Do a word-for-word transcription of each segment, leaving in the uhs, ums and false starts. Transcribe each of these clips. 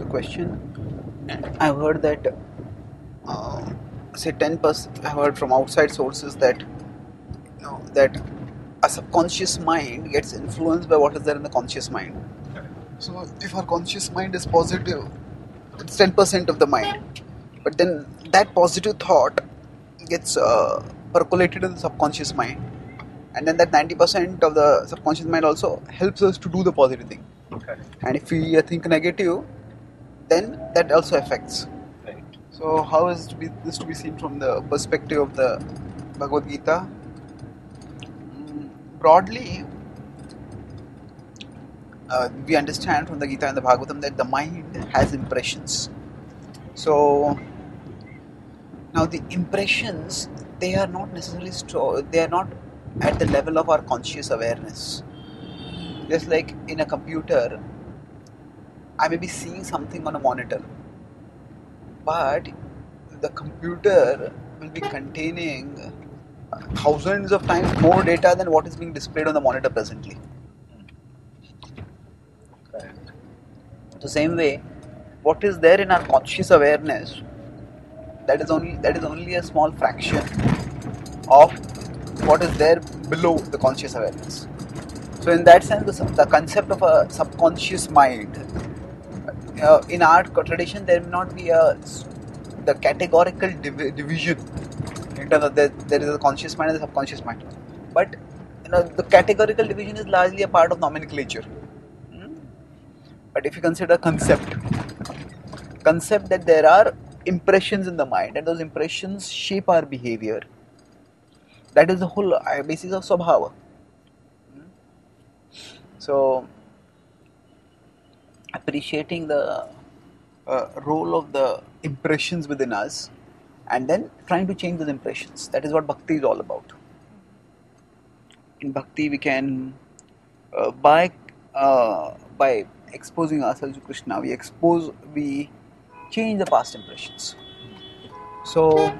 question. I've heard that, uh, say ten percent, I've heard from outside sources that, you know, that a subconscious mind gets influenced by what is there in the conscious mind. So if our conscious mind is positive, it's ten percent of the mind. But then that positive thought gets uh, percolated in the subconscious mind. And then that ninety percent of the subconscious mind also helps us to do the positive thing. Okay. And if we think negative, then that also affects. Right. So how is to be, this to be seen from the perspective of the Bhagavad Gita? Mm, broadly, uh, we understand from the Gita and the Bhagavatam that the mind has impressions. So now the impressions, they are not necessarily stro- they are not at the level of our conscious awareness. Just like in a computer, I may be seeing something on a monitor, but the computer will be containing thousands of times more data than what is being displayed on the monitor presently. Okay. The same way, what is there in our conscious awareness, that is only that is only a small fraction of what is there below the conscious awareness. So in that sense, the, the concept of a subconscious mind, uh, in our tradition, there will not be a the categorical div- division in terms of the, there is a conscious mind and the subconscious mind. But you know, the categorical division is largely a part of nomenclature. Hmm? But if you consider concept, concept that there are impressions in the mind and those impressions shape our behavior, that is the whole uh, basis of Swabhava. Hmm? So appreciating the uh, role of the impressions within us and then trying to change those impressions, that is what bhakti is all about. In bhakti we can uh, by uh, by exposing ourselves to Krishna, we expose we change the past impressions. So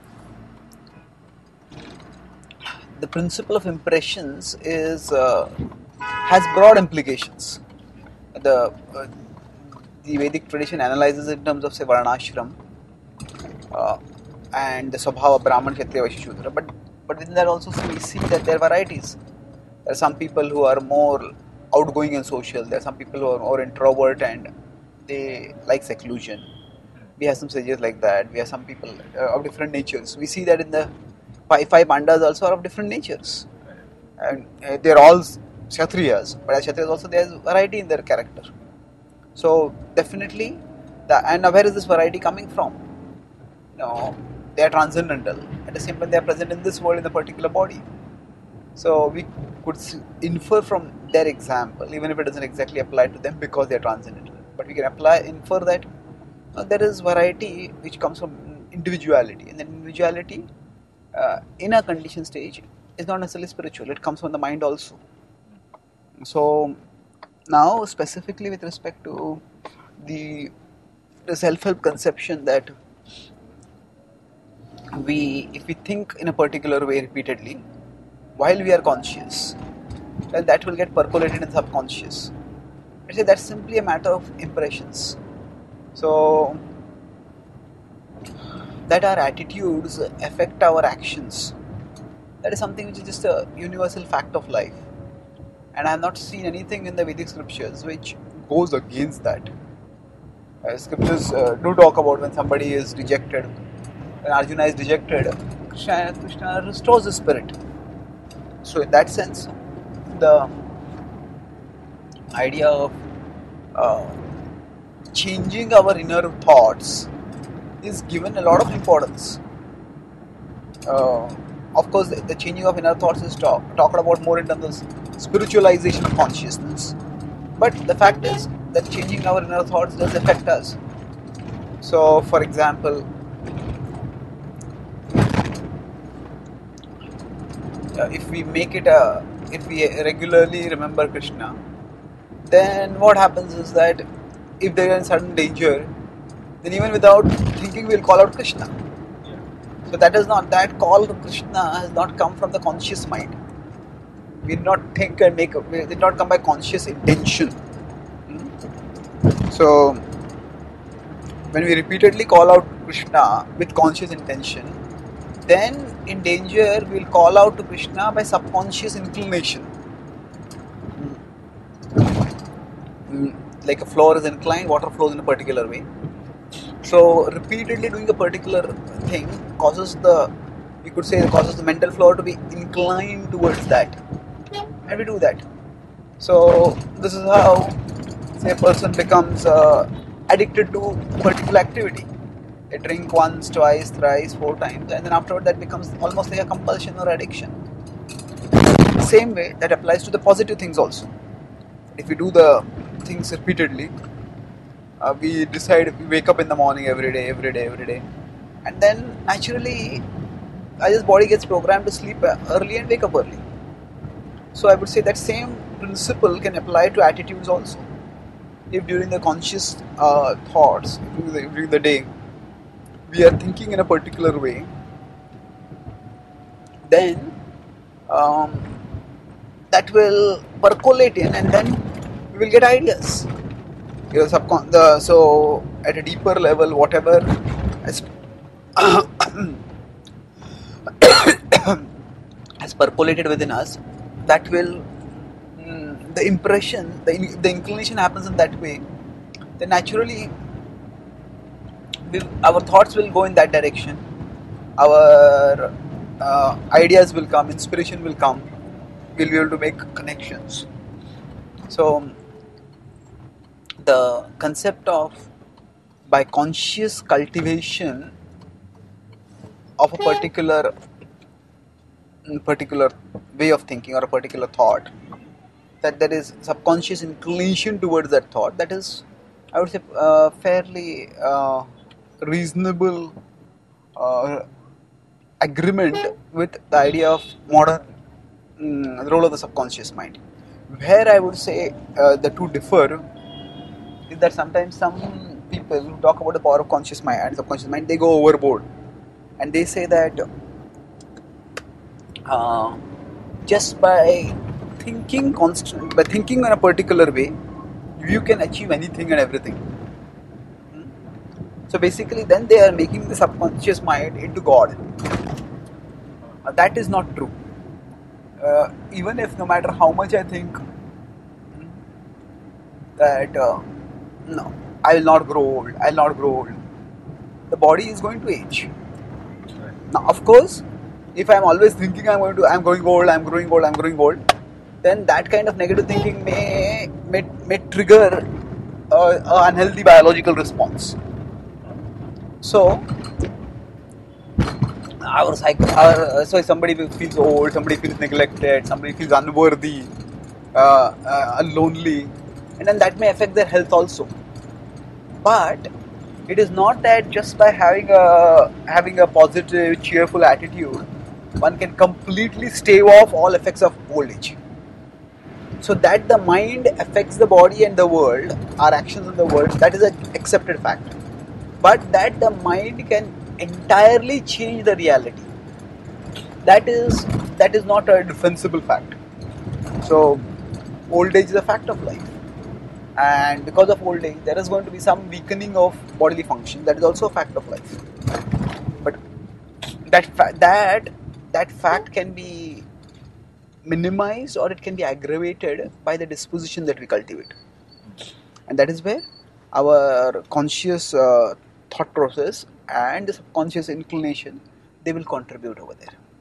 the principle of impressions is uh, has broad implications. The uh, the Vedic tradition analyzes it in terms of, say, Varnashram uh, and the Swabhava, Brahman, Kshatriya, Vaishya, Shudra. But but within that also we see that there are varieties. There are some people who are more outgoing and social. There are some people who are more introvert and they like seclusion. We have some sages like that. We have some people uh, of different natures. We see that in the five, five pandas also are of different natures. And uh, they are all Kshatriyas. But as Kshatriyas also there is variety in their character. So definitely, the, and where is this variety coming from? You know, they are transcendental. At the same time, they are present in this world in a particular body. So we could infer from their example, even if it doesn't exactly apply to them because they are transcendental. But we can apply infer that uh, there is variety which comes from individuality, and then individuality uh, in a conditioned stage is not necessarily spiritual. It comes from the mind also. So now, specifically with respect to the, the self-help conception that we, if we think in a particular way repeatedly, while we are conscious, then that will get percolated in subconscious. I say that's simply a matter of impressions. So that our attitudes affect our actions. That is something which is just a universal fact of life. And I have not seen anything in the Vedic scriptures which goes against that. Uh, scriptures uh, do talk about when somebody is rejected. When Arjuna is rejected, Krishna, Krishna restores the spirit. So in that sense, the idea of uh, changing our inner thoughts is given a lot of importance. Uh, of course, the, the changing of inner thoughts is talk, talked about more in terms of spiritualization of consciousness. But the fact is that changing our inner thoughts does affect us. So, for example, uh, if we make it a, if we regularly remember Krishna, then what happens is that if there is sudden danger, then even without thinking we'll call out Krishna. So that is not, that call to Krishna has not come from the conscious mind. We did not think and make, we did not come by conscious intention. Hmm? So when we repeatedly call out Krishna with conscious intention, then in danger we'll call out to Krishna by subconscious inclination. Mm. Like a floor is inclined, water flows in a particular way. So repeatedly doing a particular thing causes the, we could say, causes the mental floor to be inclined towards that, and we do that. So this is how, say, a person becomes uh, addicted to a particular activity. They drink once, twice, thrice, four times, and then afterward that becomes almost like a compulsion or addiction. Same way that applies to the positive things also. If we do the things repeatedly, uh, we decide, we wake up in the morning every day, every day, every day, and then naturally, as his body gets programmed to sleep early and wake up early. So I would say that same principle can apply to attitudes also. If during the conscious uh, thoughts, during the, during the day, we are thinking in a particular way, then um, that will percolate in, and then we will get ideas. You know, subcon- the, so at a deeper level, whatever has, has percolated within us, that will, mm, the impression, the, in, the inclination happens in that way, then naturally we'll, our thoughts will go in that direction, our uh, ideas will come, inspiration will come, we'll be able to make connections. So the concept of, by conscious cultivation of a particular particular way of thinking or a particular thought, that there is subconscious inclination towards that thought, that is, I would say, uh, fairly uh, reasonable uh, agreement with the idea of modern um, the role of the subconscious mind. Where I would say uh, the two differ is that sometimes some people who talk about the power of conscious mind and subconscious mind, they go overboard, and they say that uh, just by thinking constant, by thinking in a particular way, you can achieve anything and everything. Hmm? So basically, then they are making the subconscious mind into God. Uh, that is not true. Uh, even if no matter how much I think hmm, that uh, no, I will not grow old, I will not grow old, the body is going to age. Now, of course, if I am always thinking I'm going to, I'm growing old, I'm growing old, I'm growing old, then that kind of negative thinking may may, may trigger uh, an unhealthy biological response. So, our cycle, our, so if somebody feels old, somebody feels neglected, somebody feels unworthy, uh, uh, lonely, and then that may affect their health also. But it is not that just by having a having a positive, cheerful attitude, one can completely stave off all effects of old age. So that the mind affects the body and the world, our actions in the world, that is an accepted fact. But that the mind can entirely change the reality, that is that is not a defensible fact. So old age is a fact of life, and because of old age there is going to be some weakening of bodily function, that is also a fact of life. But that fa- that that fact can be minimized or it can be aggravated by the disposition that we cultivate, and that is where our conscious uh, thought process and the subconscious inclination, they will contribute over there.